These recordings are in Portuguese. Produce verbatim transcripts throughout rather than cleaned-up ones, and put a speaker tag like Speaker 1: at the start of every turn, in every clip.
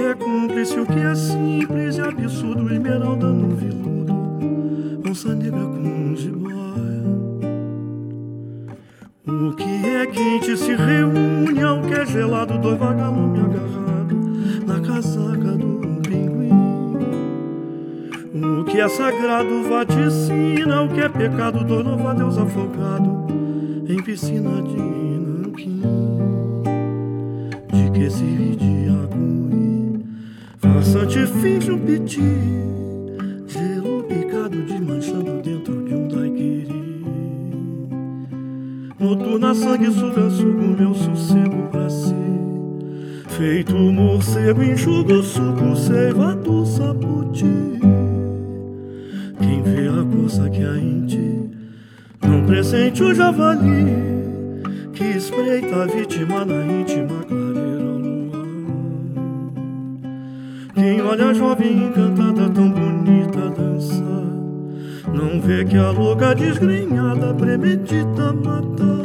Speaker 1: é cúmplice, o que é simples e absurdo, esmeralda no veludo, onça negra com jiboia. O que é quente se reúne ao que é gelado, dois vagalumes agarrados na casaca do pinguim. O que é sagrado vaticina, o que é pecado, dois louva-a-Deus afogados em piscina de nanquim. De que se de agui, farsante finge um piti, gelo picado de manchando dentro de um daiquiri. Noturna sangue suga, sugo meu sossego pra si. Feito morcego enxuga o suco, seiva do saputi. Quem vê a coisa que há em ti não pressente o javali que espreita a vítima na íntima clareira ao luar. Quem olha a jovem encantada tão bonita dançar não vê que a louca desgrenhada premedita matar.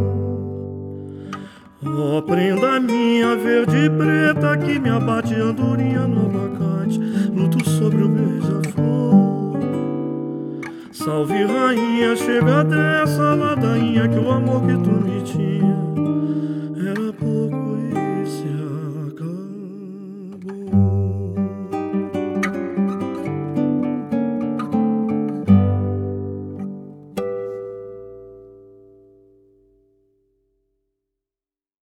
Speaker 1: Ó, prenda minha verde e preta que me abate andorinha no abacate, luto sobre o beija-flor. Salve rainha, chega dessa ladainha que o amor que tu me tinha